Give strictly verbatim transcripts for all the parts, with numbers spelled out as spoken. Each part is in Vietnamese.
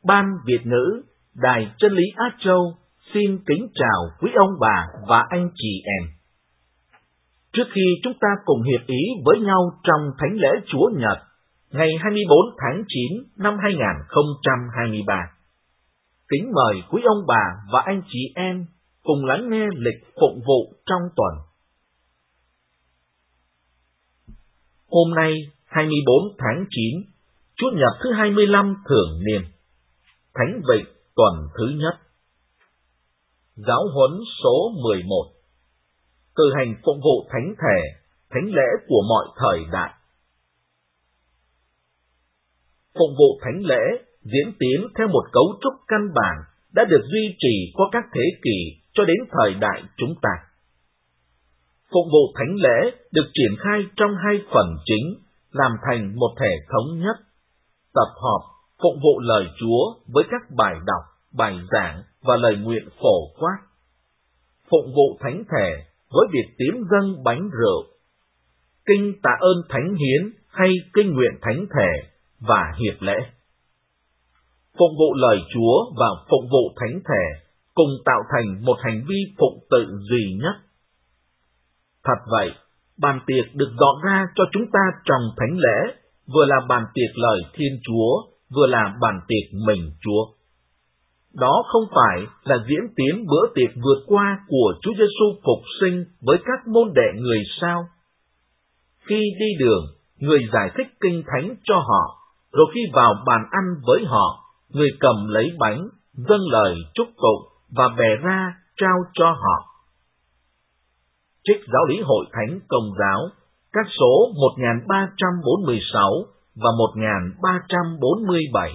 Ban Việt ngữ, Đài Chân lý Á Châu xin kính chào quý ông bà và anh chị em. Trước khi chúng ta cùng hiệp ý với nhau trong Thánh lễ Chúa Nhật, ngày hai mươi bốn tháng chín năm hai nghìn không trăm hai mươi ba, kính mời quý ông bà và anh chị em cùng lắng nghe lịch phụng vụ trong tuần. Hôm nay, hai mươi bốn tháng chín, Chúa Nhật thứ hai mươi lăm thường niên, Thánh Vịnh tuần thứ nhất. Giáo huấn số mười một. Cử hành phụng vụ thánh thể, thánh lễ của mọi thời đại. Phụng vụ thánh lễ diễn tiến theo một cấu trúc căn bản đã được duy trì qua các thế kỷ cho đến thời đại chúng ta. Phụng vụ thánh lễ được triển khai trong hai phần chính, làm thành một thể thống nhất: tập họp, phụng vụ lời Chúa với các bài đọc, bài giảng và lời nguyện phổ quát; phụng vụ thánh thể với việc tiến dâng bánh rượu; kinh tạ ơn thánh hiến hay kinh nguyện thánh thể và hiệp lễ. Phụng vụ lời Chúa và phụng vụ thánh thể cùng tạo thành một hành vi phụng tự duy nhất. Thật vậy, bàn tiệc được dọn ra cho chúng ta trong thánh lễ vừa là bàn tiệc lời Thiên Chúa, vừa là bàn tiệc mình Chúa. Đó không phải là diễn tiến bữa tiệc vượt qua của Chúa Giêsu phục sinh với các môn đệ người sao? Khi đi đường, người giải thích kinh thánh cho họ, rồi khi vào bàn ăn với họ, người cầm lấy bánh, dâng lời chúc tụng và bẻ ra trao cho họ. Trích Giáo lý Hội Thánh Công giáo, các số một nghìn ba trăm bốn mươi sáu và một nghìn ba trăm bốn mươi bảy.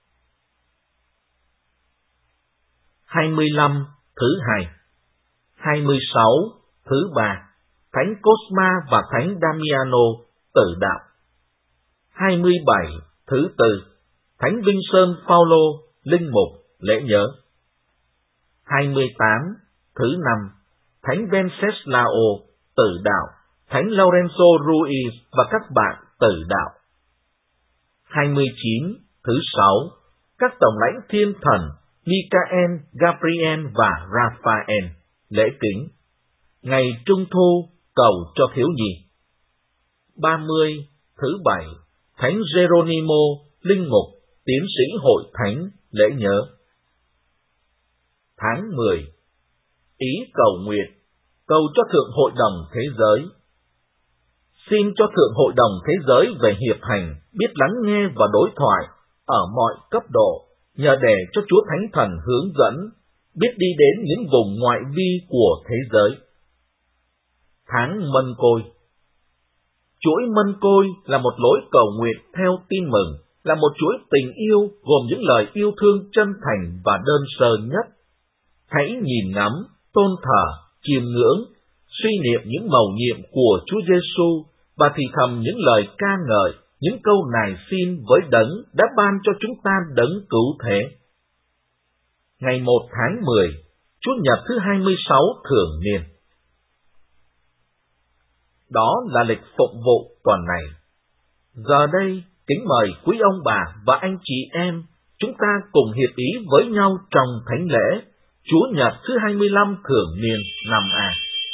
hai mươi lăm thứ hai. hai mươi sáu thứ ba. Thánh Cosma và Thánh Damiano tử đạo. hai mươi bảy thứ tư. Thánh Vinh Sơn Phaolô linh mục lễ nhớ. hai mươi tám thứ năm. Thánh Wenceslao tử đạo, Thánh Lorenzo Ruiz và các bạn tử đạo. hai mươi chín thứ sáu. Các tổng lãnh thiên thần Michael, Gabriel và Raphael lễ kính. Ngày Trung thu cầu cho thiếu nhi. ba mươi thứ bảy. Thánh Geronimo linh mục, tiến sĩ Hội Thánh lễ nhớ. Tháng mười. Ý cầu nguyện, cầu cho Thượng Hội đồng Thế giới. Xin cho Thượng Hội đồng Thế giới về hiệp hành biết lắng nghe và đối thoại ở mọi cấp độ, nhờ để cho Chúa Thánh Thần hướng dẫn, biết đi đến những vùng ngoại vi của thế giới. Tháng Mân Côi. Chuỗi Mân Côi là một lối cầu nguyện theo tin mừng, là một chuỗi tình yêu gồm những lời yêu thương chân thành và đơn sơ nhất. Hãy nhìn ngắm, tôn thờ, chiêm ngưỡng, suy niệm những mầu nhiệm của Chúa Giêsu và thì thầm những lời ca ngợi, những câu nài xin với Đấng đã ban cho chúng ta đấng cứu thế. Ngày một tháng mười, Chúa Nhật thứ hai mươi sáu thường niên. Đó là lịch phụng vụ tuần này. Giờ đây, kính mời quý ông bà và anh chị em, chúng ta cùng hiệp ý với nhau trong thánh lễ Chúa Nhật thứ hai mươi lăm thường niên năm A.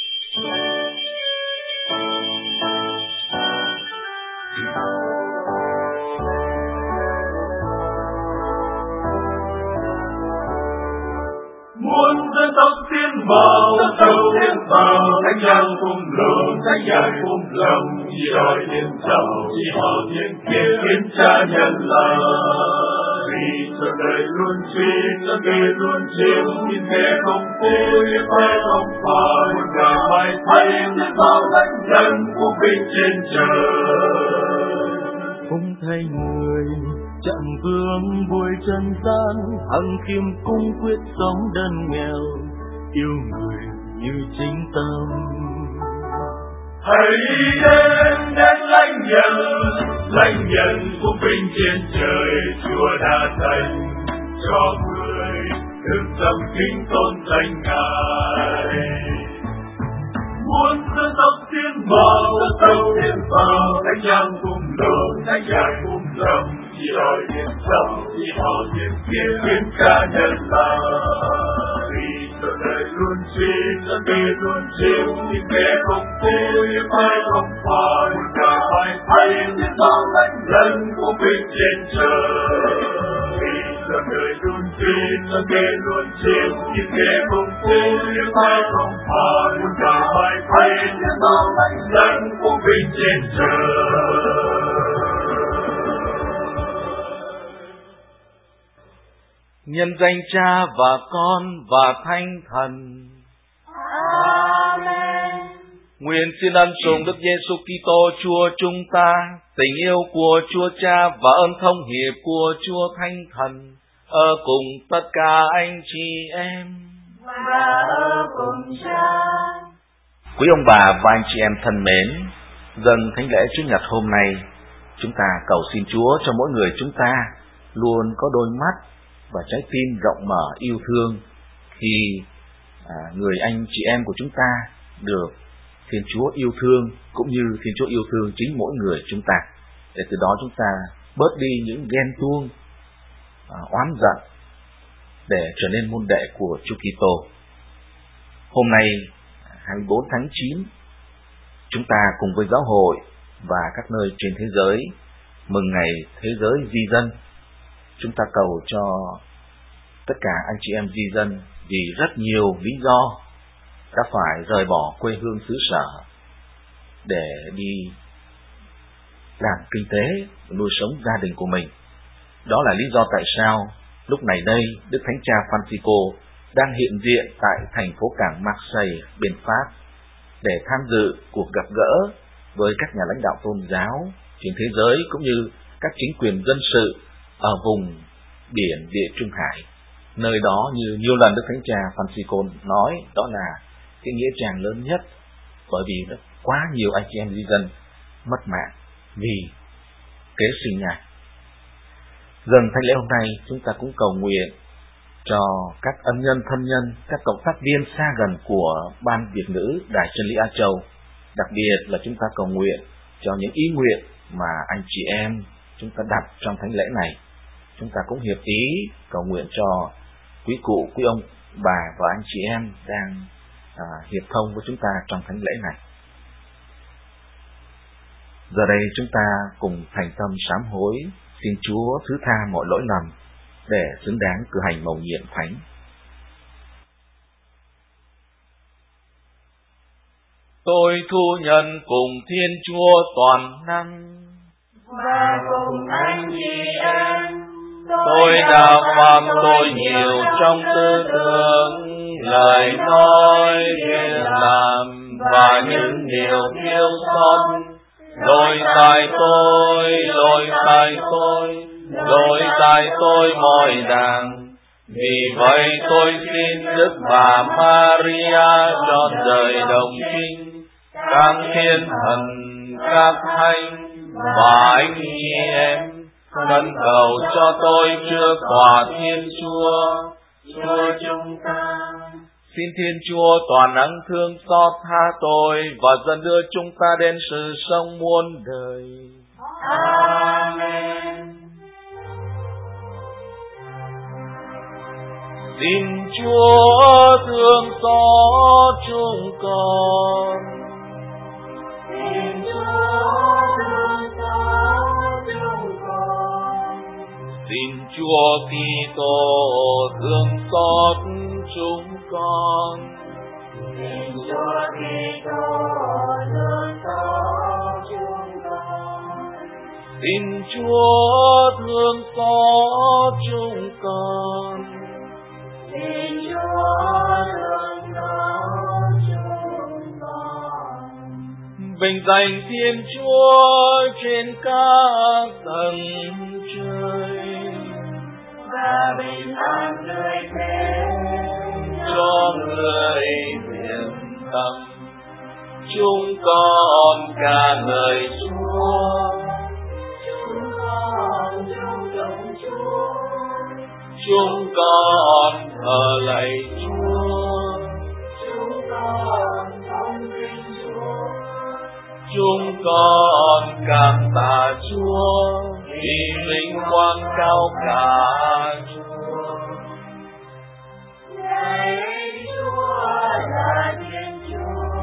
Muôn dân tộc tiến vào, châu tiến vào, thánh nhân cùng lường, thánh nhân cùng lòng, chỉ đòi thiên trầu, chỉ họ thiên kiếp, kiến cha nhân là. Vì cho đời luôn truy, cho đời luôn chiếm, nhìn thế không vui, phải không phải, một ngày mai thấy, nên bao thánh nhân của vinh trên trời. Không thay người, chặn vương vui trần gian, hằng khiêm cung quyết sống đơn nghèo, yêu người như chính tâm. Hãy đến đến lãnh nhận, lãnh nhận của vinh trên trời, Chúa đã dành cho người được dòng kính tôn danh Ngài. Muôn dân tộc tiến vào, dân tộc tiến vào, thánh nhân cùng lường, thánh nhân cùng lòng, rồi biến sầu chỉ họ thiên kiếp biến cha nhân loại. Cho đời luôn suy, cho đời luôn chịu, nhưng kẻ không tin, nhưng ai không phải, cả hai thấy những bao lãnh lần của mình trên trời. Cho đời luôn suy, cho đời luôn chịu, nhưng kẻ không tin, nhưng ai không phải, cả hai thấy những bao lãnh lần của mình trên trời. Nhân danh Cha và Con và Thánh Thần. Amen. Nguyện xin ân sủng Đức Giêsu Kitô Chúa chúng ta, tình yêu của Chúa Cha và ơn thông hiệp của Chúa Thánh Thần ở cùng tất cả anh chị em. Và ở cùng Cha. Quý ông bà và anh chị em thân mến, dâng thánh lễ Chủ nhật hôm nay, chúng ta cầu xin Chúa cho mỗi người chúng ta luôn có đôi mắt và trái tim rộng mở yêu thương khi à, người anh chị em của chúng ta được Thiên Chúa yêu thương, cũng như Thiên Chúa yêu thương chính mỗi người chúng ta, để từ đó chúng ta bớt đi những ghen tuông, à, oán giận, để trở nên môn đệ của Chúa Kitô. Hôm nay hai mươi bốn tháng chín, chúng ta cùng với giáo hội và các nơi trên thế giới mừng ngày thế giới di dân. Chúng ta cầu cho tất cả anh chị em di dân vì rất nhiều lý do đã phải rời bỏ quê hương xứ sở để đi làm kinh tế, nuôi sống gia đình của mình. Đó là lý do tại sao lúc này đây Đức Thánh Cha Francisco đang hiện diện tại thành phố cảng Marseille, bên Pháp, để tham dự cuộc gặp gỡ với các nhà lãnh đạo tôn giáo trên thế giới cũng như các chính quyền dân sự ở vùng biển Địa Trung Hải. Nơi đó như nhiều lần Đức Thánh Cha Francisco nói, đó là cái nghĩa trang lớn nhất, bởi vì nó quá nhiều anh chị em di dân mất mạng vì kế sinh nhai. Dần thánh lễ hôm nay, chúng ta cũng cầu nguyện cho các ân nhân thân nhân, các cộng tác viên xa gần của Ban Việt ngữ Đài Chân lý Á Châu. Đặc biệt là chúng ta cầu nguyện cho những ý nguyện mà anh chị em chúng ta đặt trong thánh lễ này. Chúng ta cũng hiệp ý cầu nguyện cho quý cụ, quý ông, bà và anh chị em đang à, hiệp thông với chúng ta trong thánh lễ này. Giờ đây chúng ta cùng thành tâm sám hối, xin Chúa thứ tha mọi lỗi lầm để xứng đáng cử hành mầu nhiệm thánh. Tôi thu nhận cùng Thiên Chúa toàn năng và cùng anh chị em, tôi đã phạm tội nhiều trong tư tưởng, lời nói, việc làm và những điều thiếu sót. Lỗi tại tôi, lỗi tại tôi, lỗi tại tôi mọi đàng. Vì vậy tôi xin Đức Bà Maria trọn đời đồng trinh, các thiên thần, các thánh và anh chị em khẩn cầu cho tôi trước tòa Thiên Chúa, Chúa chúng ta. Xin Thiên Chúa toàn năng thương xót tha tôi và dẫn đưa chúng ta đến sự sống muôn đời. Amen. Xin Chúa thương xót chúng con. Xin Chúa thương xót chúng con. Xin Chúa Kitô thương xót chúng con. Xin Chúa Kitô thương xót chúng con. Xin Chúa thương xót chúng con. Xin Chúa thương xót chúng con. Bình danh Thiên Chúa trên các tầng trời, và bình an người thế cho người thiện tâm. Chúng con ca ngợi Chúa, chúng con chung đồng Chúa, chúng con thờ lạy Chúa, chúng con tôn kính Chúa, chúng con cảm tạ Chúa vì vinh quang cao cả Chúa. Lạy Chúa là Thiên Chúa,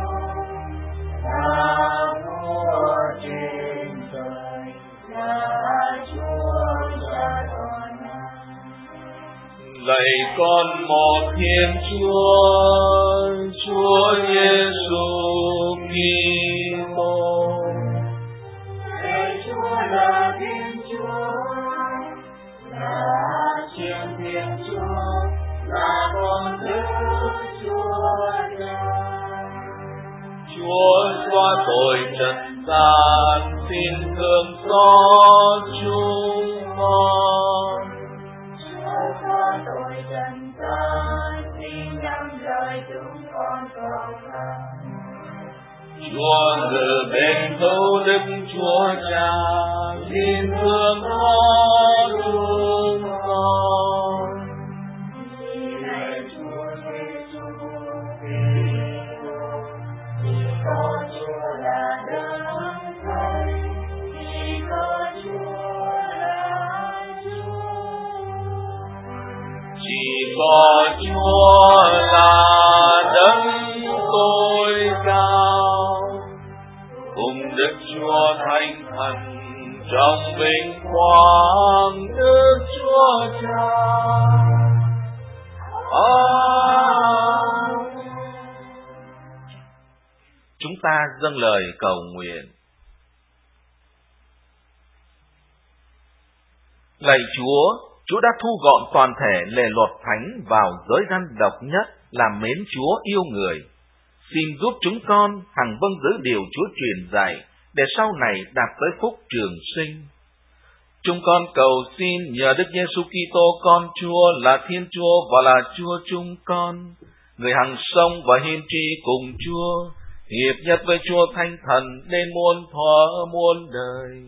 là vua trên trời, là Chúa cha toàn năng. Lạy con một Thiên Chúa, Chúa Giêsu Kitô. Lạy Chúa là Thiên Chúa, là Thiên Thiên Chúa, là con thứ Chúa Cha. Chúa xóa tội trần gian, xin thương xót chúng con. Chúa xóa tội trần gian, xin nâng đời chúng con cầu khẩn. Chúa ngự bên hữu đức Chúa Cha, xin thương xót chúng con. Lạy Chúa Giêsu Kitô, vì có Chúa là Đấng Thầy, vì có Chúa là Chúa. Chỉ có Chúa là Đấng tối cao, cùng Đức Chúa Thánh Thần trong vinh quang Đức Chúa Cha. Amen. Chúng ta dâng lời cầu nguyện. Lạy Chúa, Chúa đã thu gọn toàn thể lề luật thánh vào giới răn độc nhất là mến Chúa yêu người. Xin giúp chúng con hằng vâng giữ điều Chúa truyền dạy, để sau này đạt tới phúc trường sinh. Chúng con cầu xin nhờ Đức Giêsu Kitô con Chúa là Thiên Chúa và là Chúa chúng con, người hằng sống và hiên tri cùng Chúa, hiệp nhất với Chúa Thánh Thần nên muôn thuở muôn đời.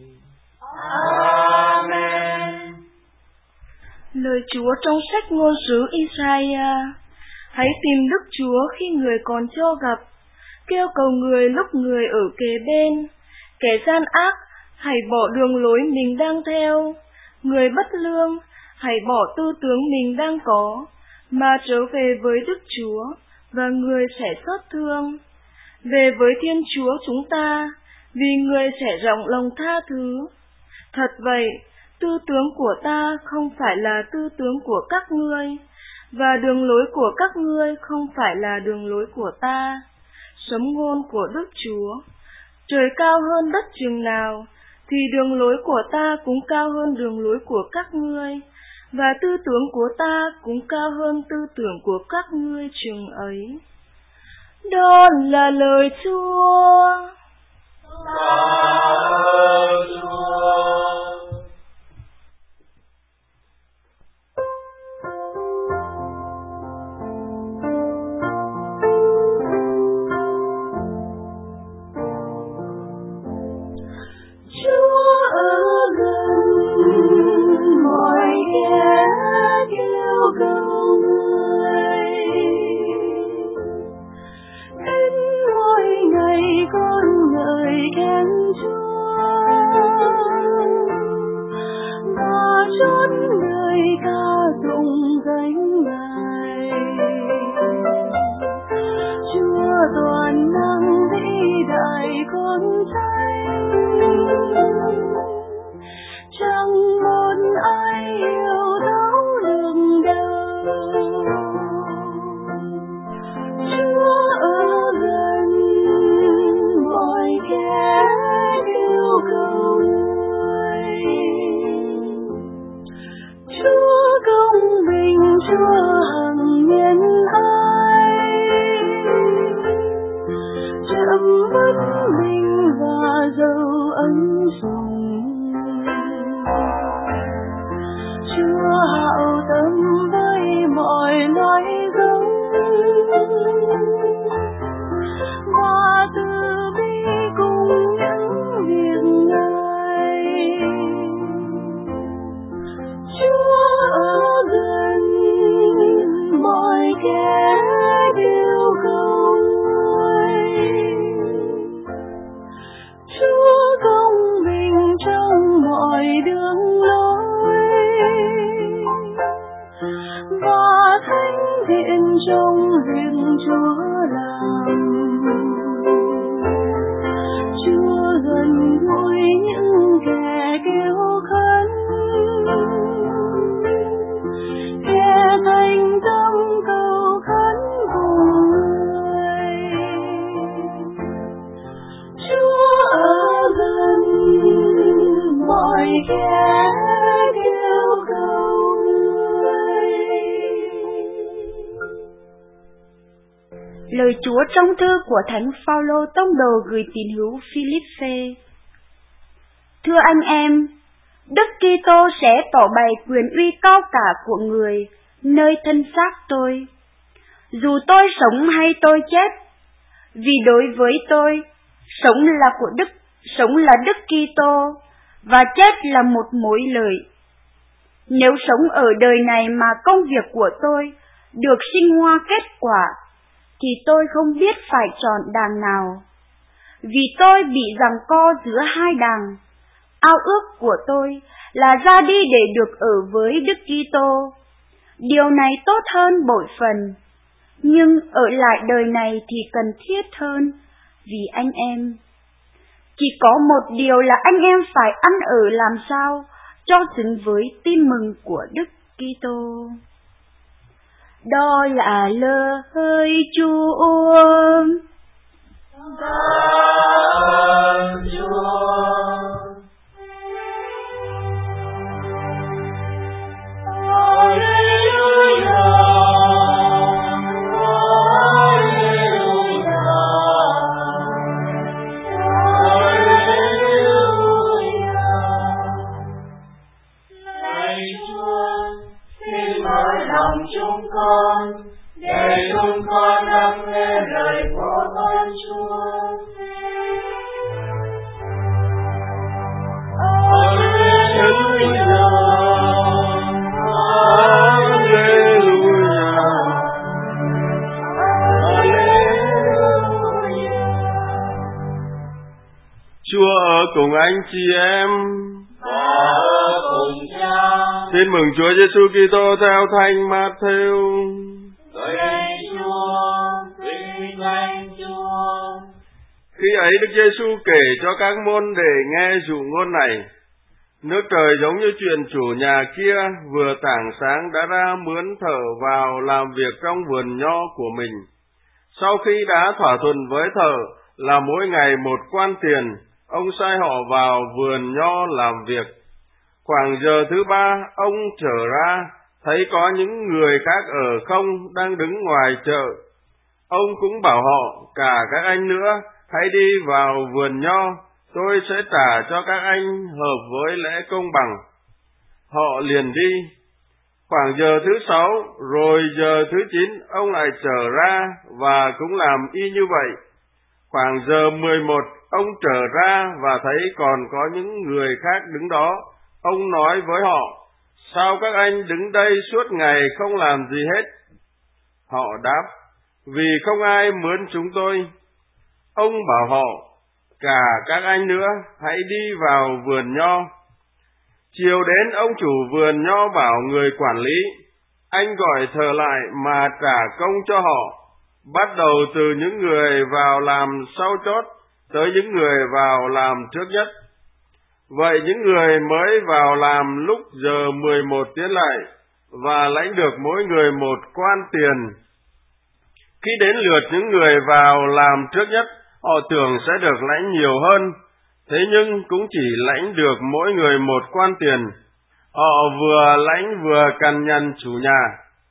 Amen. Lời Chúa trong sách ngôn sứ Isaiah: Hãy tìm Đức Chúa khi người còn cho gặp, kêu cầu người lúc người ở kế bên. Kẻ gian ác, hãy bỏ đường lối mình đang theo. Người bất lương, hãy bỏ tư tưởng mình đang có, mà trở về với Đức Chúa, và người sẽ xót thương. Về với Thiên Chúa chúng ta, vì người sẽ rộng lòng tha thứ. Thật vậy, tư tưởng của ta không phải là tư tưởng của các ngươi, và đường lối của các ngươi không phải là đường lối của ta. Sấm ngôn của Đức Chúa: Trời cao hơn đất chừng nào, thì đường lối của ta cũng cao hơn đường lối của các ngươi, và tư tưởng của ta cũng cao hơn tư tưởng của các ngươi chừng ấy. Đó là lời Chúa. Toàn năng vĩ đại con thấy, chẳng muốn ai hiểu thấu đường đời. Chúa ở gần mọi kẻ yêu cầu người. Chúa công bình, Chúa hằng nhân ái, chậm bất bình và dấu ân sủng. Chúa trong thư của Thánh Phaolô tông đồ gửi tín hữu Philippe. Thưa anh em, Đức Kitô sẽ tỏ bày quyền uy cao cả của người nơi thân xác tôi. Dù tôi sống hay tôi chết, vì đối với tôi, sống là của Đức, sống là Đức Kitô và chết là một mối lợi. Nếu sống ở đời này mà công việc của tôi được sinh hoa kết quả, thì tôi không biết phải chọn đàng nào. Vì tôi bị giằng co giữa hai đàng. Ao ước của tôi là ra đi để được ở với Đức Kitô. Điều này tốt hơn bội phần, nhưng ở lại đời này thì cần thiết hơn vì anh em. Chỉ có một điều là anh em phải ăn ở làm sao cho xứng với tin mừng của Đức Kitô. Đó là lời Chúa. Cảm Chúa. Cùng anh chị em và cùng cha. Tin mừng Chúa Giêsu Kitô theo Thánh Matthew. Lạy Chúa, vinh danh Chúa. Khi ấy Đức Giêsu kể cho các môn đệ nghe dụ ngôn này: nước trời giống như chuyện chủ nhà kia vừa tảng sáng đã ra mướn thợ vào làm việc trong vườn nho của mình. Sau khi đã thỏa thuận với thợ là mỗi ngày một quan tiền, ông sai họ vào vườn nho làm việc. Khoảng giờ thứ ba, ông trở ra, thấy có những người khác ở không đang đứng ngoài chợ. Ông cũng bảo họ, cả các anh nữa, hãy đi vào vườn nho, tôi sẽ trả cho các anh hợp với lẽ công bằng. Họ liền đi. Khoảng giờ thứ sáu, rồi giờ thứ chín, ông lại trở ra và cũng làm y như vậy. Khoảng giờ mười một, ông trở ra và thấy còn có những người khác đứng đó. Ông nói với họ, sao các anh đứng đây suốt ngày không làm gì hết? Họ đáp, vì không ai mướn chúng tôi. Ông bảo họ, cả các anh nữa, hãy đi vào vườn nho. Chiều đến, ông chủ vườn nho bảo người quản lý, anh gọi thợ lại mà trả công cho họ, bắt đầu từ những người vào làm sau chót tới những người vào làm trước nhất. Vậy những người mới vào làm lúc giờ mười một tiến lại và lãnh được mỗi người một quan tiền. Khi đến lượt những người vào làm trước nhất, họ tưởng sẽ được lãnh nhiều hơn, thế nhưng cũng chỉ lãnh được mỗi người một quan tiền. Họ vừa lãnh vừa cằn nhằn chủ nhà.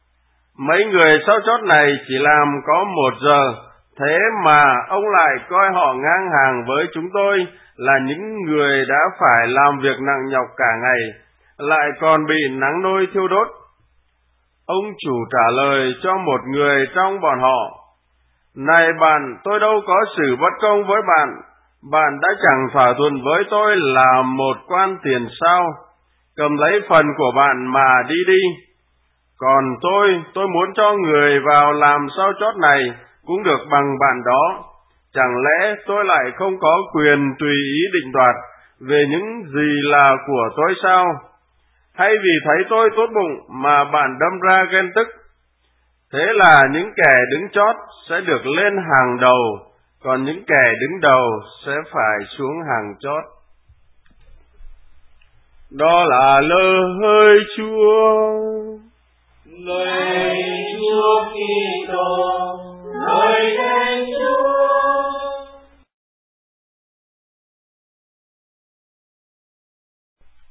Mấy người sau chót này chỉ làm có một giờ, thế mà ông lại coi họ ngang hàng với chúng tôi là những người đã phải làm việc nặng nhọc cả ngày, lại còn bị nắng nôi thiêu đốt. Ông chủ trả lời cho một người trong bọn họ, này bạn, tôi đâu có xử bất công với bạn, bạn đã chẳng thỏa thuận với tôi là một quan tiền sao? Cầm lấy phần của bạn mà đi đi. Còn tôi, tôi muốn cho người vào làm sau chót này cũng được bằng bạn đó. Chẳng lẽ tôi lại không có quyền tùy ý định đoạt về những gì là của tôi sao? Hay vì thấy tôi tốt bụng mà bạn đâm ra ghen tức? Thế là những kẻ đứng chót sẽ được lên hàng đầu, còn những kẻ đứng đầu sẽ phải xuống hàng chót. Đó là lời Chúa. Lời Chúa Kitô, lời Thánh Chúa.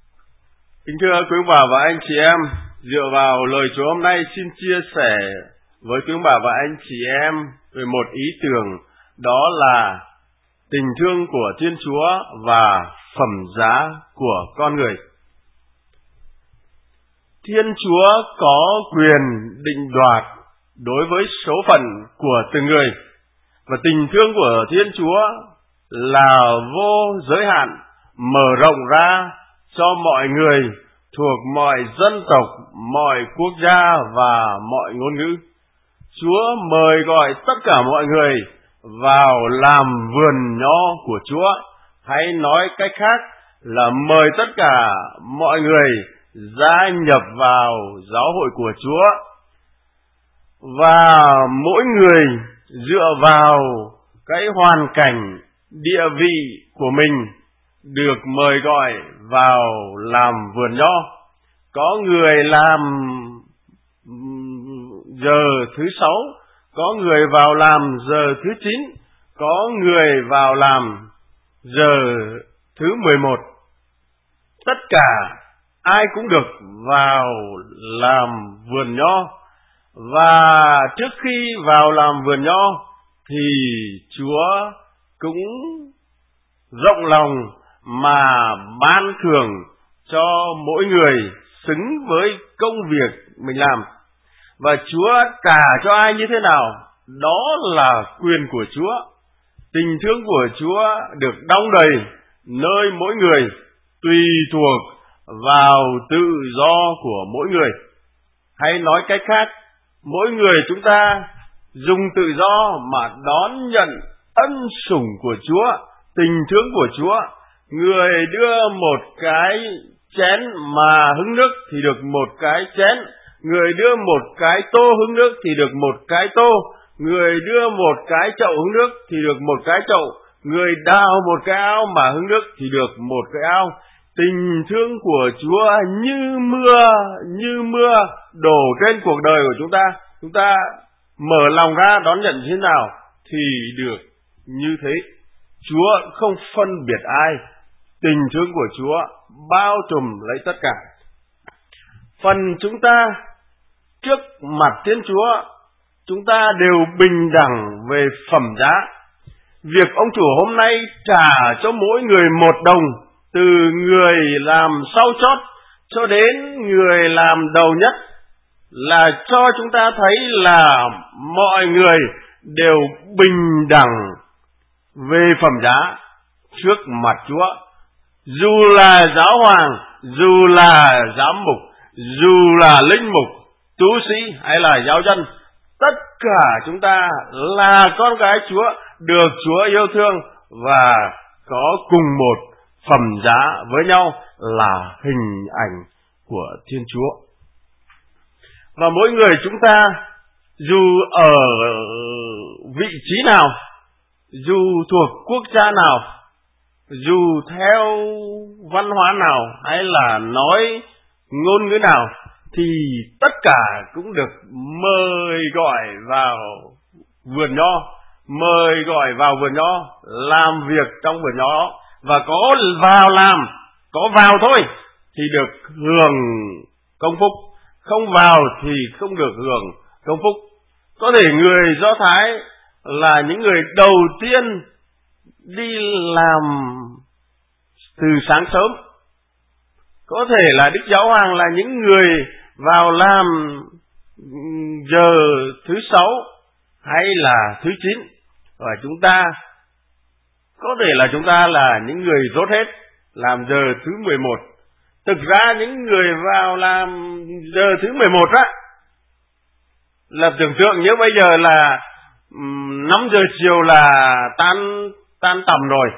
Kính thưa quý bà và anh chị em, dựa vào lời Chúa hôm nay xin chia sẻ với quý ông bà và anh chị em về một ý tưởng, đó là tình thương của Thiên Chúa và phẩm giá của con người. Thiên Chúa có quyền định đoạt đối với số phận của từng người, và tình thương của Thiên Chúa là vô giới hạn, mở rộng ra cho mọi người thuộc mọi dân tộc, mọi quốc gia và mọi ngôn ngữ. Chúa mời gọi tất cả mọi người vào làm vườn nho của Chúa, hay nói cách khác là mời tất cả mọi người gia nhập vào giáo hội của Chúa. Và mỗi người dựa vào cái hoàn cảnh, địa vị của mình được mời gọi vào làm vườn nho. Có người làm giờ thứ sáu, có người vào làm giờ thứ chín, có người vào làm giờ thứ mười một. Tất cả ai cũng được vào làm vườn nho. Và trước khi vào làm vườn nho thì Chúa cũng rộng lòng mà ban thưởng cho mỗi người xứng với công việc mình làm. Và Chúa trả cho ai như thế nào, đó là quyền của Chúa. Tình thương của Chúa được đong đầy nơi mỗi người, tùy thuộc vào tự do của mỗi người. Hay nói cách khác, mỗi người chúng ta dùng tự do mà đón nhận ân sủng của Chúa, tình thương của Chúa. Người đưa một cái chén mà hứng nước thì được một cái chén, người đưa một cái tô hứng nước thì được một cái tô, người đưa một cái chậu hứng nước thì được một cái chậu, người đào một cái ao mà hứng nước thì được một cái ao. Tình thương của Chúa như mưa, như mưa đổ trên cuộc đời của chúng ta. Chúng ta mở lòng ra đón nhận thế nào thì được như thế. Chúa không phân biệt ai. Tình thương của Chúa bao trùm lấy tất cả. Phần chúng ta trước mặt Thiên Chúa, chúng ta đều bình đẳng về phẩm giá. Việc ông chủ hôm nay trả cho mỗi người một đồng, từ người làm sau chót cho đến người làm đầu nhất, là cho chúng ta thấy là mọi người đều bình đẳng về phẩm giá trước mặt Chúa. Dù là giáo hoàng, dù là giám mục, dù là linh mục, tu sĩ hay là giáo dân, tất cả chúng ta là con cái Chúa, được Chúa yêu thương và có cùng một phẩm giá với nhau là hình ảnh của Thiên Chúa. Và mỗi người chúng ta, dù ở vị trí nào, dù thuộc quốc gia nào, dù theo văn hóa nào hay là nói ngôn ngữ nào, thì tất cả cũng được mời gọi vào vườn nho, mời gọi vào vườn nho, làm việc trong vườn nho. Và có vào làm, có vào thôi thì được hưởng công phúc, không vào thì không được hưởng công phúc. Có thể người Do Thái là những người đầu tiên đi làm từ sáng sớm, có thể là Đức Giáo Hoàng là những người vào làm giờ thứ sáu hay là thứ chín, và chúng ta có thể là chúng ta là những người rốt hết làm giờ thứ mười một. Thực ra những người vào làm giờ thứ mười một á, là tưởng tượng như bây giờ là năm giờ chiều là tan tan tầm rồi,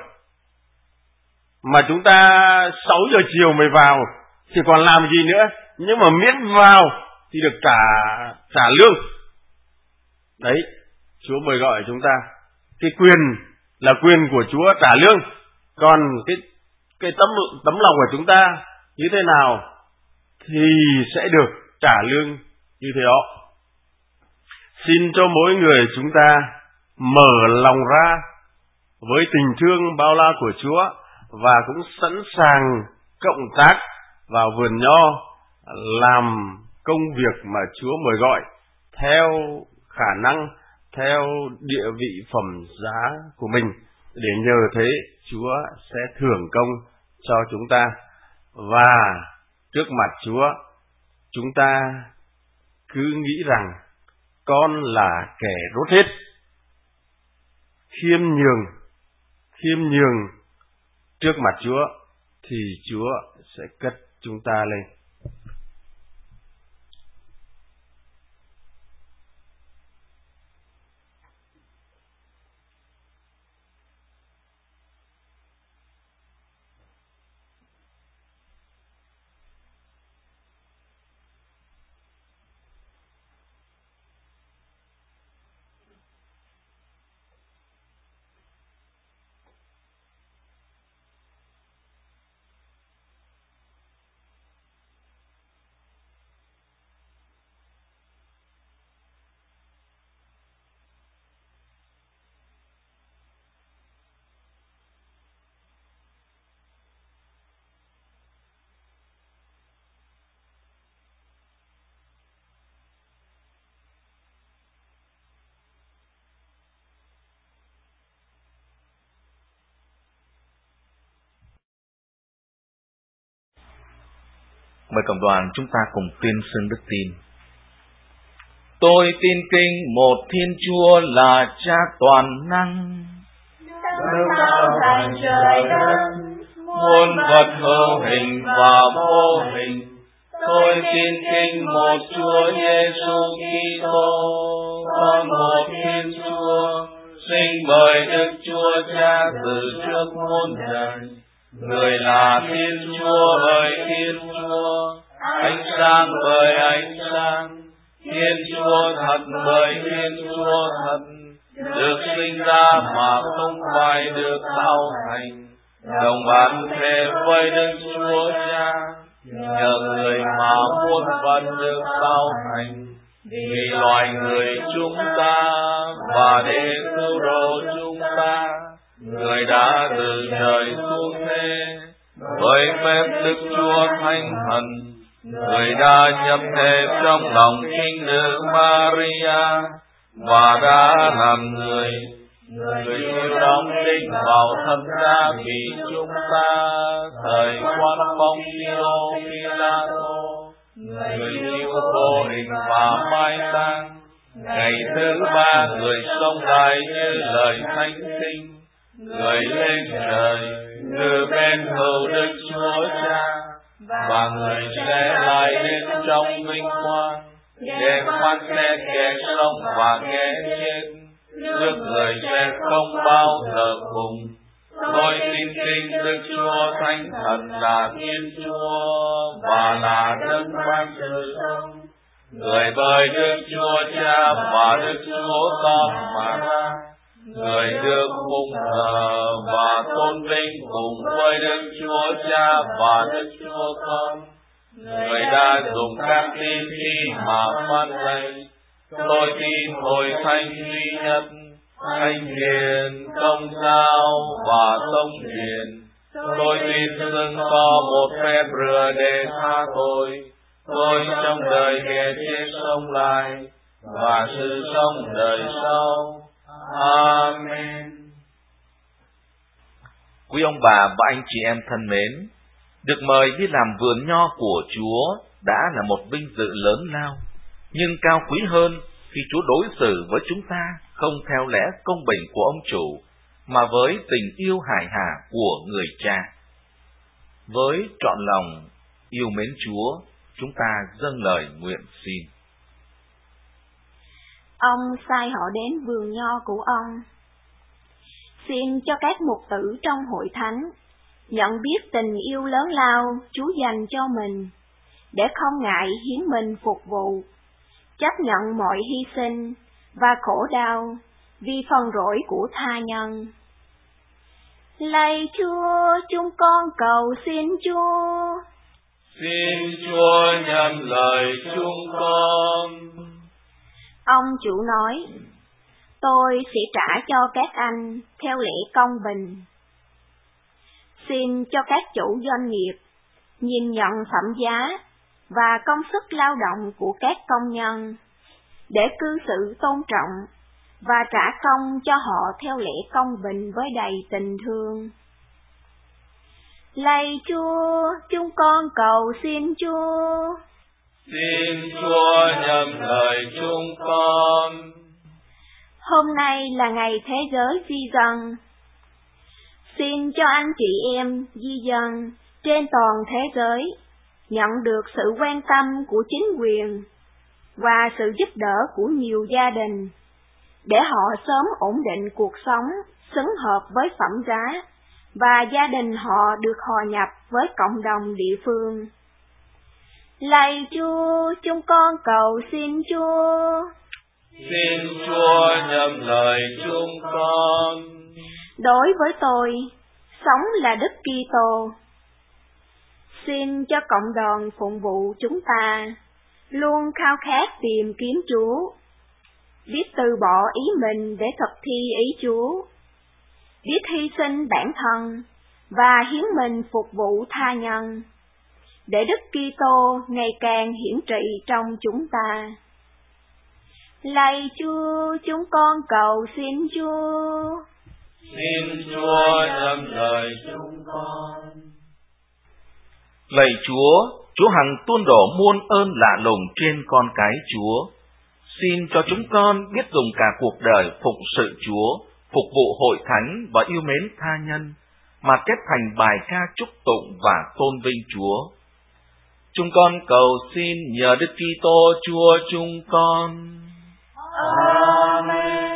mà chúng ta sáu giờ chiều mới vào thì còn làm gì nữa. Nhưng mà miễn vào thì được trả trả lương. Đấy, Chúa mời gọi chúng ta. Cái quyền là quyền của Chúa trả lương. Còn cái cái tấm tấm lòng của chúng ta như thế nào thì sẽ được trả lương như thế đó. Xin cho mỗi người chúng ta mở lòng ra với tình thương bao la của Chúa, và cũng sẵn sàng cộng tác vào vườn nho làm công việc mà Chúa mời gọi theo khả năng, theo địa vị phẩm giá của mình, để nhờ thế Chúa sẽ thưởng công cho chúng ta. Và trước mặt Chúa, chúng ta cứ nghĩ rằng con là kẻ rốt hết, khiêm nhường, khiêm nhường trước mặt Chúa, thì Chúa sẽ cất chúng ta lên. Mời cộng đoàn chúng ta cùng tuyên xưng đức tin. Tôi tin kinh một Thiên Chúa là Cha toàn năng, Đấng tạo thành trời đất, muôn vật hữu hình và vô hình. Tôi tin kinh một Chúa Giêsu Kitô, con một Thiên Chúa, sinh bởi Đức Chúa Cha từ trước muôn đời. Người là Thiên Chúa bởi Thiên Chúa, ánh sáng bởi ánh sáng, Thiên Chúa thật bởi Thiên Chúa thật, được sinh ra mà không phải được tạo thành, đồng bản thể với Đức Chúa Cha, nhờ người mà muôn vật được tạo thành, vì loài người chúng ta và để cứu độ chúng ta. Người đã từ trời xuống thế, với phép Đức Chúa Thánh Thần, người đã nhập thể trong lòng Trinh Nữ Maria, và đã làm người. Người chịu đóng đinh vào thân ra vì chúng ta, thời quan Poncio Pilato. Người chịu vô hình và mai táng, ngày thứ ba người sống lại như lời thánh kinh. Người lên trời, từ bên hữu Đức Chúa Cha, và người sẽ lại đến trong vinh quang, để phán xét kẻ sống và kẻ chết. Trước người sẽ không bao giờ cùng. Tôi tin kinh Đức Chúa Thánh Thần là Thiên Chúa và là Đấng ban sự sống, người bởi Đức Chúa Cha và Đức Chúa Con mà ra. Người được phụng thờ và tôn vinh cùng với Đức Chúa Cha và Đức Chúa Con. Người đã dùng các tín khi mà phán dạy. Tôi tin Hội Thánh duy nhất, Thánh Hiền, Công giáo và Tông Hiền. Tôi tin xưng có một phép rửa để tha tội. Tôi trong đời kẻ chết sống lại và sự sống đời sau. Amen. Quý ông bà và anh chị em thân mến, được mời đi làm vườn nho của Chúa đã là một vinh dự lớn lao, nhưng cao quý hơn khi Chúa đối xử với chúng ta không theo lẽ công bình của ông chủ, mà với tình yêu hài hà của người cha. Với trọn lòng yêu mến Chúa, chúng ta dâng lời nguyện xin. Ông sai họ đến vườn nho của ông. Xin cho các mục tử trong hội thánh nhận biết tình yêu lớn lao Chúa dành cho mình, để không ngại hiến mình phục vụ, chấp nhận mọi hy sinh và khổ đau vì phần rỗi của tha nhân. Lạy Chúa, chúng con cầu xin Chúa. Xin Chúa nhận lời chúng con. Ông chủ nói, tôi sẽ trả cho các anh theo lẽ công bình. Xin cho các chủ doanh nghiệp nhìn nhận phẩm giá và công sức lao động của các công nhân, để cư xử tôn trọng và trả công cho họ theo lẽ công bình với đầy tình thương. Lạy Chúa, chúng con cầu xin Chúa. Xin Chúa nhậm lời chúng con. Hôm nay là ngày thế giới di dân. Xin cho anh chị em di dân trên toàn thế giới nhận được sự quan tâm của chính quyền và sự giúp đỡ của nhiều gia đình, để họ sớm ổn định cuộc sống xứng hợp với phẩm giá và gia đình họ được hòa nhập với cộng đồng địa phương. Lạy Chúa, chúng con cầu xin Chúa. Xin Chúa nhậm lời chúng con. Đối với tôi, sống là Đức Kitô. Xin cho cộng đoàn phụng vụ chúng ta luôn khao khát tìm kiếm Chúa, biết từ bỏ ý mình để thực thi ý Chúa, biết hy sinh bản thân và hiến mình phục vụ tha nhân, để Đức Kitô ngày càng hiển trị trong chúng ta. Lạy Chúa, chúng con cầu xin Chúa. Xin Chúa nhậm lời chúng con. Lạy Chúa, Chúa hằng tuôn đổ muôn ơn lạ lùng trên con cái Chúa. Xin cho chúng con biết dùng cả cuộc đời phụng sự Chúa, phục vụ hội thánh và yêu mến tha nhân, mà kết thành bài ca chúc tụng và tôn vinh Chúa. Chúng con cầu xin nhờ Đức Kitô Chúa chúng con. Amen.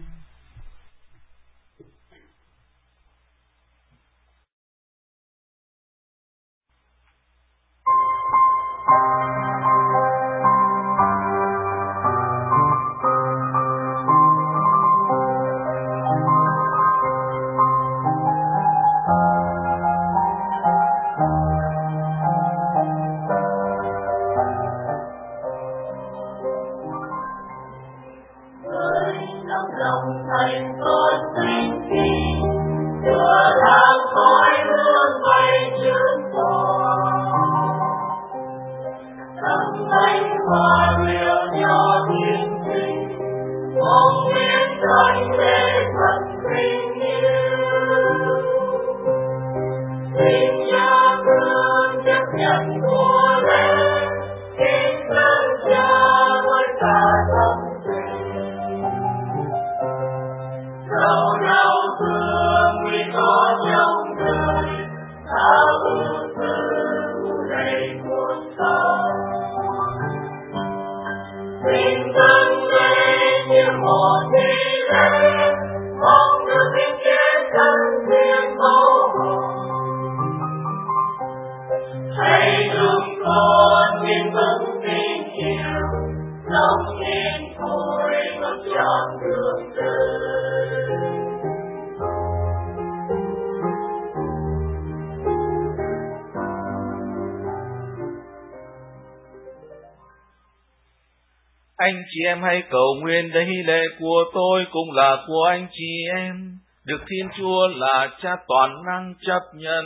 Anh chị em hãy cầu nguyện để hy lễ của tôi cũng là của anh chị em, được Thiên Chúa là Cha toàn năng chấp nhận.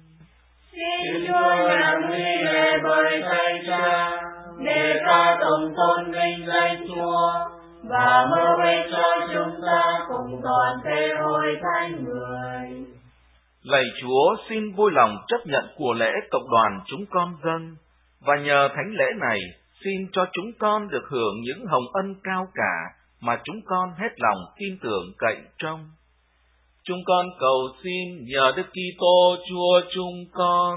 Xin Chúa nhận hy lễ bởi tay Cha, để ta đồng tôn vinh danh Chúa và mơ về cho chúng ta cùng toàn thể hội thánh người. Lạy Chúa, xin vui lòng chấp nhận của lễ cộng đoàn chúng con dâng, và nhờ thánh lễ này xin cho chúng con được hưởng những hồng ân cao cả mà chúng con hết lòng tin tưởng cậy trông. Chúng con cầu xin nhờ Đức Kitô Chúa chúng con.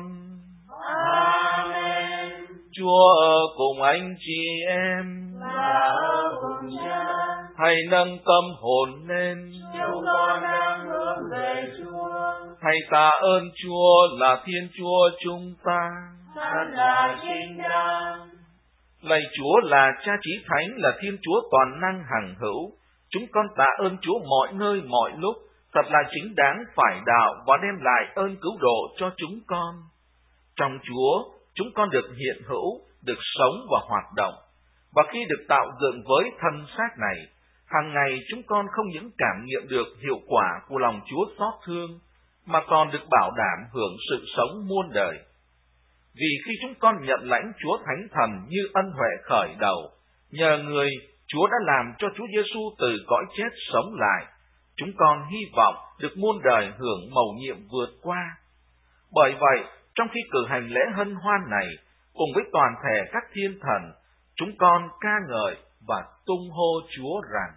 Amen. Chúa ở cùng anh chị em, và ở cùng Cha. Hãy nâng tâm hồn lên, Chúng con đang hướng về Chúa. Hãy tạ ơn Chúa là Thiên Chúa chúng ta. Thật là chính đáng. Lạy Chúa là Cha Chí Thánh, là Thiên Chúa toàn năng hằng hữu. Chúng con tạ ơn Chúa mọi nơi mọi lúc, thật là chính đáng phải đạo và đem lại ơn cứu độ cho chúng con. Trong Chúa, chúng con được hiện hữu, được sống và hoạt động. Và khi được tạo dựng với thân xác này, hàng ngày chúng con không những cảm nghiệm được hiệu quả của lòng Chúa xót thương, mà còn được bảo đảm hưởng sự sống muôn đời. Vì khi chúng con nhận lãnh Chúa Thánh Thần như ân huệ khởi đầu, nhờ người Chúa đã làm cho Chúa Giêsu từ cõi chết sống lại. Chúng con hy vọng được muôn đời hưởng mầu nhiệm vượt qua. Bởi vậy, trong khi cử hành lễ hân hoan này, cùng với toàn thể các thiên thần, chúng con ca ngợi và tung hô Chúa rằng: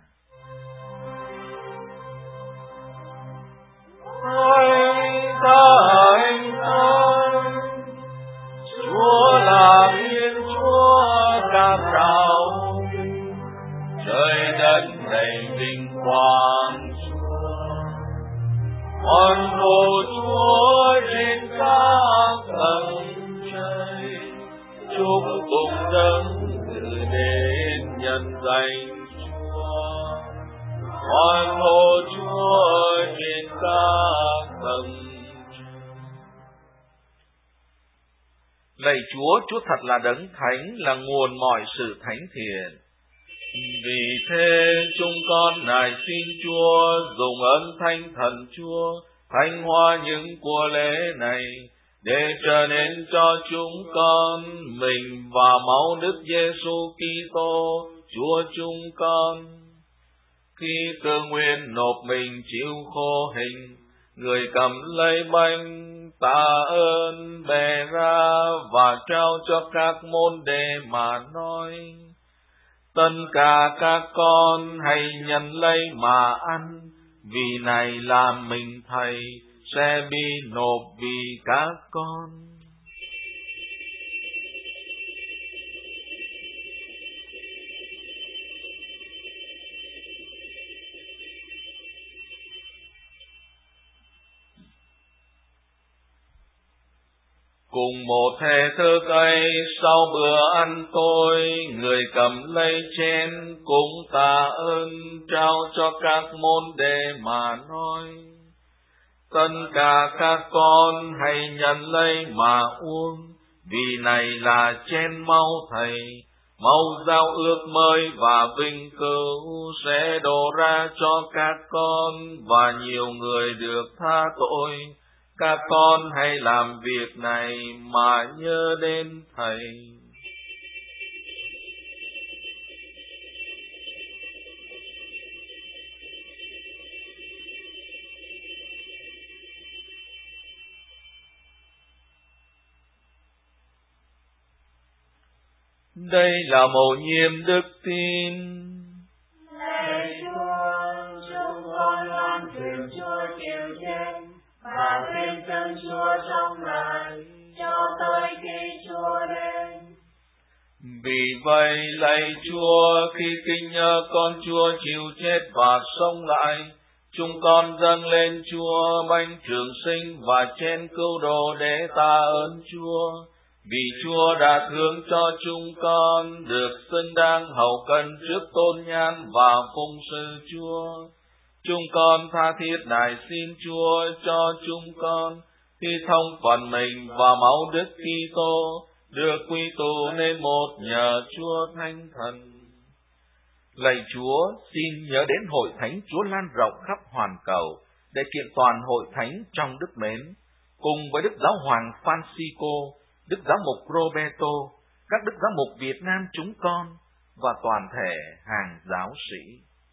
Thánh, Thánh, Thánh, Chúa là Thiên Chúa ca trào, trời đất đầy vinh quang Chúa, hoan hô Chúa trên các tầng trời, chúc tụng đấng từ đến nhân danh Chúa, hoan hô Chúa trên các tầng. Lạy Chúa, Chúa thật là đấng thánh, là nguồn mọi sự thánh thiện. Vì thế chúng con nài xin Chúa dùng ơn Thánh Thần Chúa thánh hóa những của lễ này, để trở nên cho chúng con mình và máu Đức Giêsu Kitô Chúa chúng con. Khi tự nguyện nộp mình chịu khổ hình, người cầm lấy bánh tạ ơn bè ra và trao cho các môn đệ mà nói: Tất cả các con hãy nhận lấy mà ăn, vì này là mình Thầy sẽ bị nộp vì các con. Cùng một thể thức ấy, sau bữa ăn tối, người cầm lấy chén cũng tạ ơn trao cho các môn đệ mà nói: Tất cả các con hãy nhận lấy mà uống, vì này là chén máu Thầy, máu giao ước mới và vinh cửu sẽ đổ ra cho các con và nhiều người được tha tội. Các con hãy làm việc này mà nhớ đến Thầy. Đây là mầu nhiệm đức tin. Lạy Chúa, chúng con loan truyền Chúa chịu chết và khuyên chân Chúa sống lại cho tới khi Chúa đến. Vì vậy, lạy Chúa, khi kinh nhớ con Chúa chịu chết và sống lại, chúng con dâng lên Chúa bánh trường sinh và chén cứu độ để tạ ơn Chúa. Vì Chúa đã thương cho chúng con được xứng đáng hầu cận trước tôn nhan và phụng sự Chúa. Chúng con tha thiết nài xin Chúa cho chúng con khi thông phần mình và máu Đức Kitô được quy tụ nên một nhờ Chúa Thánh Thần. Lạy Chúa, xin nhớ đến hội thánh Chúa lan rộng khắp hoàn cầu để kiện toàn hội thánh trong đức mến, cùng với Đức Giáo Hoàng Francisco, Đức Giáo mục Roberto, các Đức Giáo mục Việt Nam chúng con và toàn thể hàng giáo sĩ.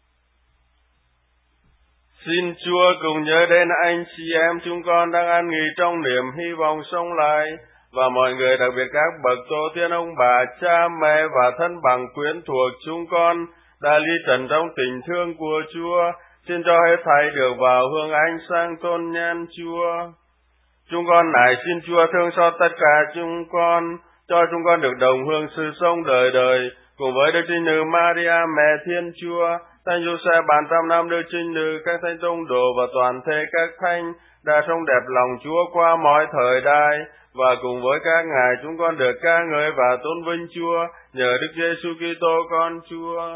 Xin Chúa cùng nhớ đến anh chị em chúng con đang an nghỉ trong niềm hy vọng sống lại, và mọi người, đặc biệt các bậc tổ tiên, ông bà, cha mẹ và thân bằng quyến thuộc chúng con đã ly trần trong tình thương của Chúa. Xin cho hết thảy được vào hương ánh sáng tôn nhan Chúa. Chúng con nài xin Chúa thương xót tất cả chúng con, cho chúng con được đồng hương sự sống đời đời, cùng với Đức Trinh Nữ Maria, Mẹ Thiên Chúa, Thánh Giuse, bàn trăm năm Đức Trinh Nữ, các thánh tông đồ và toàn thể các thánh đã sống đẹp lòng Chúa qua mọi thời đại, và cùng với các ngài chúng con được ca ngợi và tôn vinh Chúa nhờ Đức Giêsu Kitô con Chúa.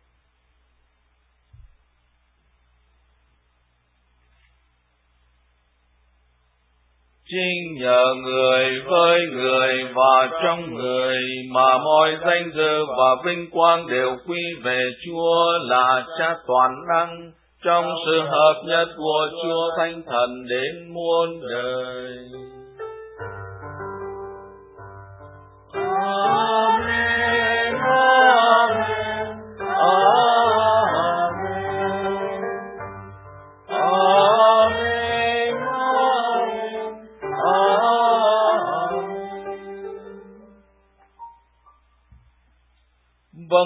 Chính nhờ người với người và trong người mà mọi danh dự và vinh quang đều quy về Chúa là Cha toàn năng, trong sự hợp nhất của Chúa Thánh Thần đến muôn đời. Amen, amen, amen.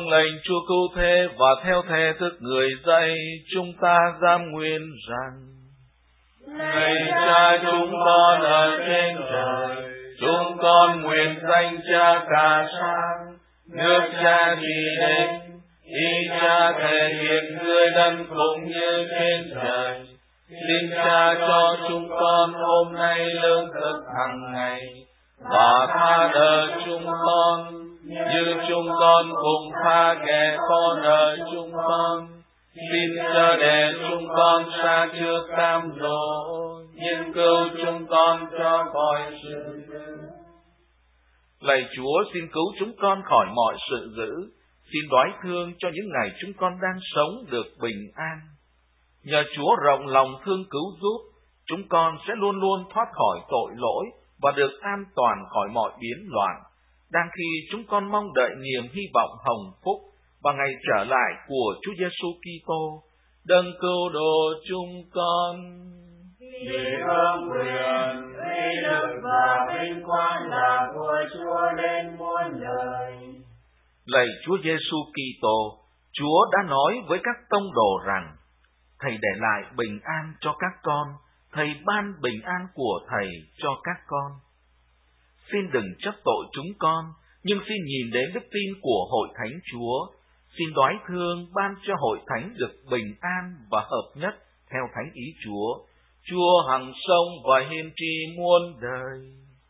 vâng lệnh Chúa cứu thế và theo thế thức người dạy, chúng ta dám nguyện rằng: Lạy Cha chúng con ở trên trời, chúng con nguyện danh Cha cả sáng, nước Cha trị đến, ý Cha thể hiện dưới đất cũng như trên trời. Xin Cha cho chúng con hôm nay lương thực hàng ngày, và tha nợ chúng con như chúng con cũng tha kẻ có nợ chúng con. Xin chớ để chúng con sa trước cam dỗ, nhưng cứu chúng con cho khỏi sự dữ. Lạy Chúa, xin cứu chúng con khỏi mọi sự dữ. Xin đoái thương cho những ngày chúng con đang sống được bình an. Nhờ Chúa rộng lòng thương cứu giúp, chúng con sẽ luôn luôn thoát khỏi tội lỗi và được an toàn khỏi mọi biến loạn, đang khi chúng con mong đợi niềm hy vọng hồng phúc và ngày trở lại của Chúa Giêsu Kitô, đấng cứu độ chúng con. Vì ơn quyền, uy lực và vinh quang là của Chúa đến muôn đời. Lạy Chúa Giêsu Kitô, Chúa đã nói với các tông đồ rằng: Thầy để lại bình an cho các con, Thầy ban bình an của Thầy cho các con. Xin đừng trách tội chúng con, nhưng xin nhìn đến đức tin của Hội Thánh Chúa. Xin đoái thương ban cho Hội Thánh được bình an và hợp nhất theo Thánh ý Chúa. Chúa hằng sống và hiên tri muôn đời.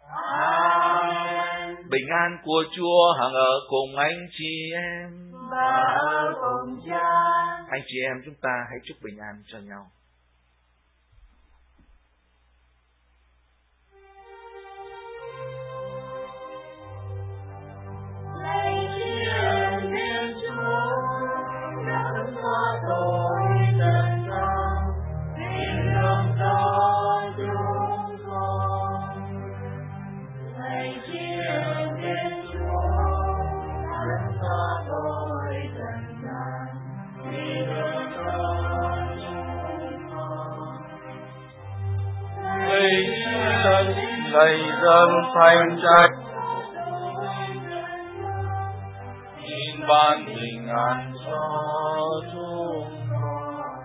Amen. Bình an của Chúa hằng ở cùng anh chị em và ở cùng Cha. Anh chị em chúng ta hãy chúc bình an cho nhau. Lạy dân thánh trách, xin ban bình an cho chúng con.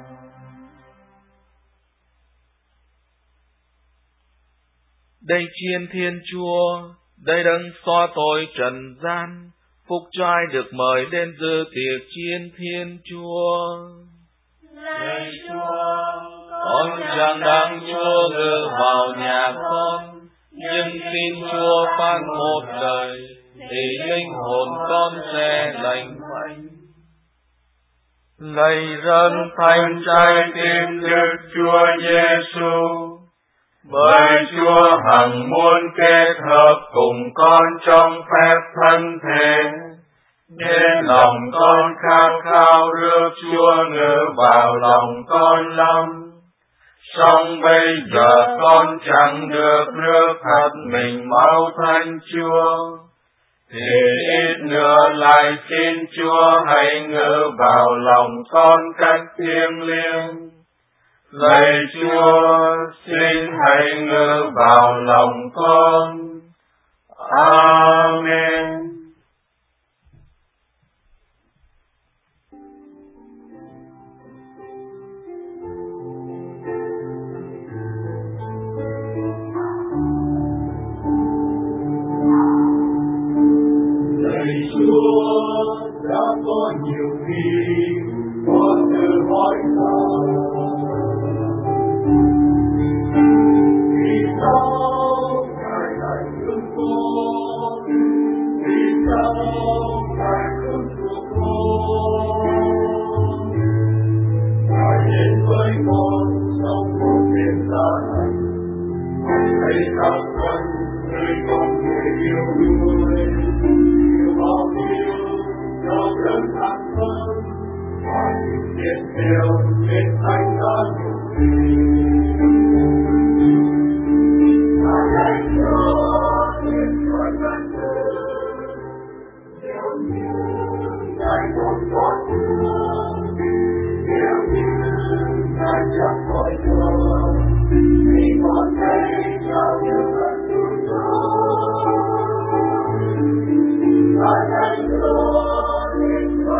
Đây chiên Thiên Chúa, đây đấng xóa tội trần gian, phúc cho ai được mời đến dự tiệc chiên Thiên Chúa. Lạy Chúa, con chẳng đáng Chúa ngự vào nhà con, nhưng xin Chúa phán một lời, thì linh hồn con sẽ lành mạnh. Lạy dân thánh trái tim Đức Chúa Giêsu, bởi Chúa hằng muốn kết hợp cùng con trong phép thân thể, nên lòng con khát khao rước Chúa ngự vào lòng con lắm. Song bây giờ con chẳng được rước thật mình mau thánh Chúa, thì ít nữa lại xin Chúa hãy ngự vào lòng con cách thiêng liêng. Lạy Chúa, xin hãy ngự vào lòng con. Amen. Chúa đã có nhiều khi con tự hỏi rằng vì sao Ngài lại thương con, vì sao Ngài không thuộc con. Ngài đến với con trong một đêm giá lạnh, thấy các con người con người yêu đuối. Bao nhiêu cho dân thẳng hơn và những tiếp theo đến thánh đã nhiều khi. Ngài lạy Chúa đến cho dân tư, nếu như Ngài không có thương, nếu như Ngài chẳng có thương, thì con thấy sao như vẫn thương con. Ngài lạy Chúa đến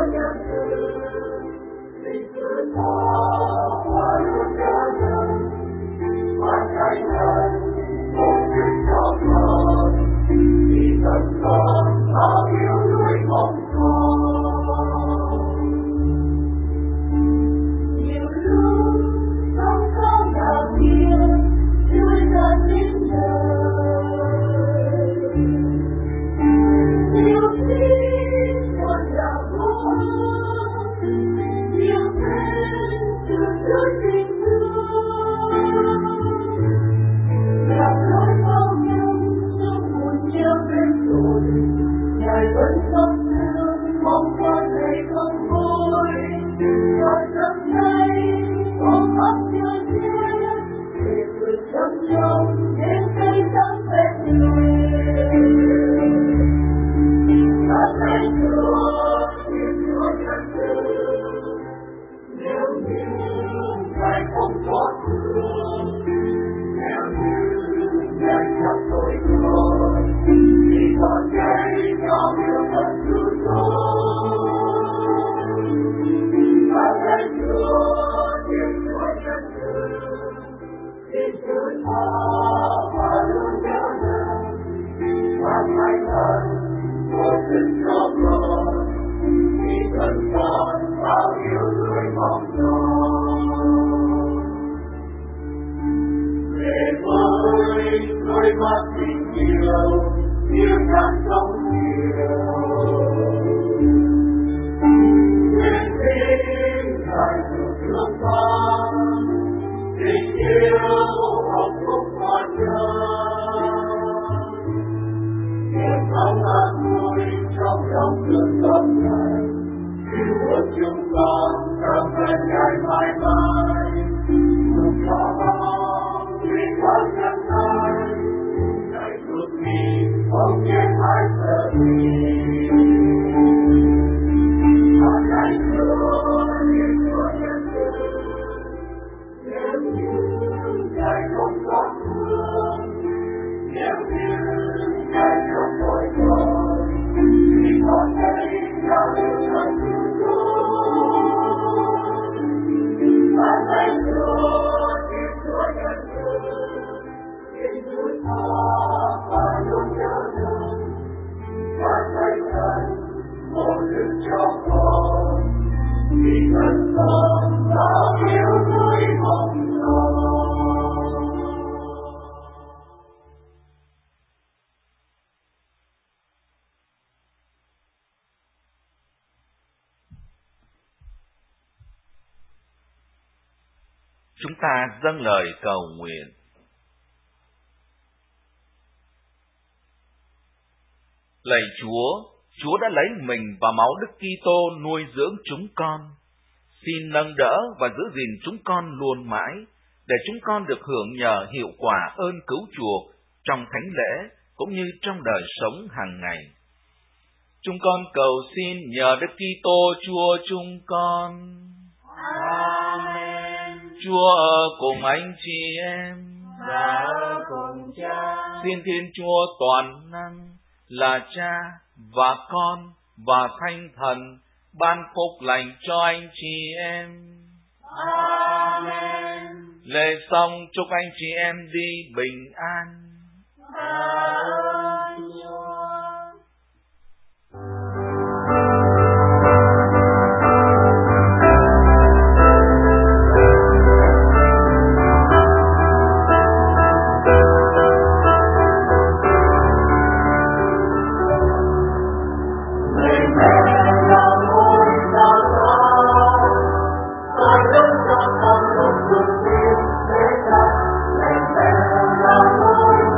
Chúa tha và luôn nhớ đời, và thánh thần vô tình cho con, vì cần con bao nhiêu người mong con. Về với đôi mắt tình yêu, yêu ngàn sóng chiều. Nguyện xin Ngài giúp thương con, tình yêu hạnh phúc con nhớ. Niềm sống an vui trong lòng thương con Ngài, của chúng con trong bên Ngài mãi mãi. Mừng cho con vì con nhân ái, Ngài giúp đi không biết ai sợ gì. Con Ngài Chúa niềm Chúa nhân từ, nếu như Ngài không có thương, nếu như Ngài không bồi hồi, thì con thấy Ngài thật thương con. Con Ngài Chúa niềm Chúa nhân từ, xin Chúa tha và luôn nhớ đời, và thánh thần một đức cho con, vì cần con bao nhiêu người mong con. Chúng ta dâng lời cầu nguyện. Lạy Chúa, Chúa đã lấy mình và máu Đức Kitô nuôi dưỡng chúng con. Xin nâng đỡ và giữ gìn chúng con luôn mãi, để chúng con được hưởng nhờ hiệu quả ơn cứu chuộc trong thánh lễ cũng như trong đời sống hàng ngày. Chúng con cầu xin nhờ Đức Kitô Chúa chúng con. Amen. Chúa ở cùng anh chị em Và ở cùng Cha. Xin Thiên Chúa toàn năng là Cha và Con và Thánh Thần ban phúc lành cho anh chị em. Amen. Lễ xong chúc anh chị em đi bình an. Ơn Chúa. Hãy subscribe cho kênh Ghiền Mì Gõ để không bỏ lỡ những video hấp dẫn.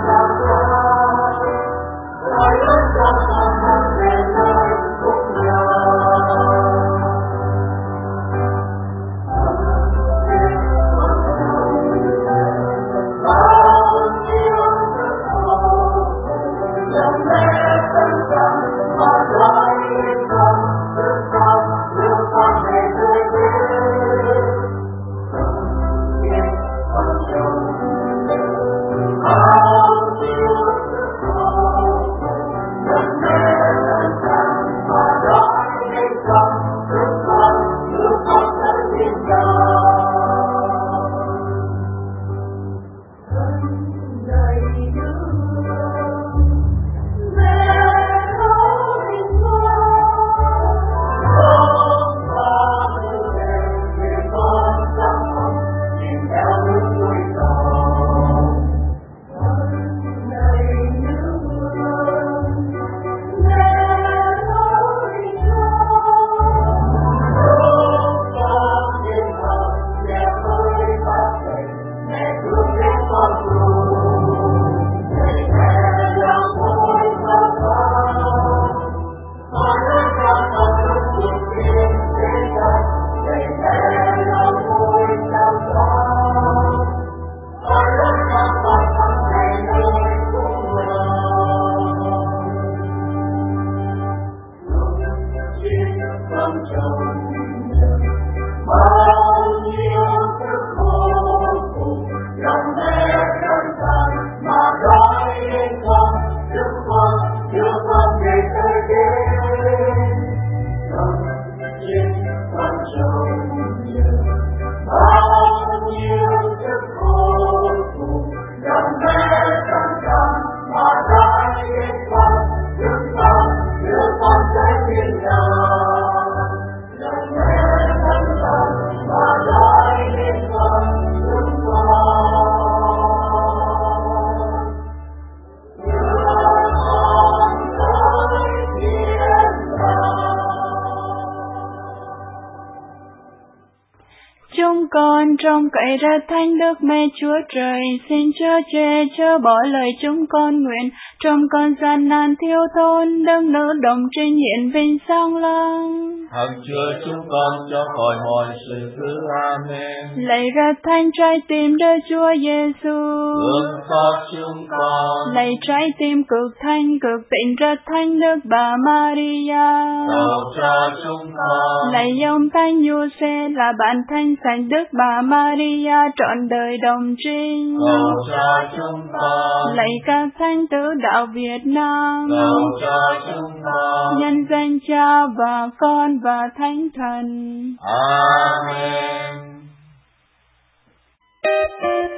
trông cậy ra Thánh Đức Mẹ Chúa Trời, xin Chúa chê chớ bỏ lời chúng con nguyện, trong con gian nan thiếu thốn, đấng nữ đồng trinh hiển vinh sáng lăng. Hằng chứa chúng con cho khỏi mọi sự cứ. Amen. Lạy ra Thánh trái tim Đức Chúa Giêsu, Thương xót chúng con. lạy trái tim cực thanh cực tịnh rất Thánh Đức Bà Maria, Cầu cho chúng con. lạy ông Thánh Giuse là bạn thanh sạch Đức Bà Maria trọn đời đồng trinh, Cầu cho chúng con. lạy các thánh tử đạo Việt Nam, Cầu cho chúng con. nhân danh Cha và Con và Thánh Thần. Amen.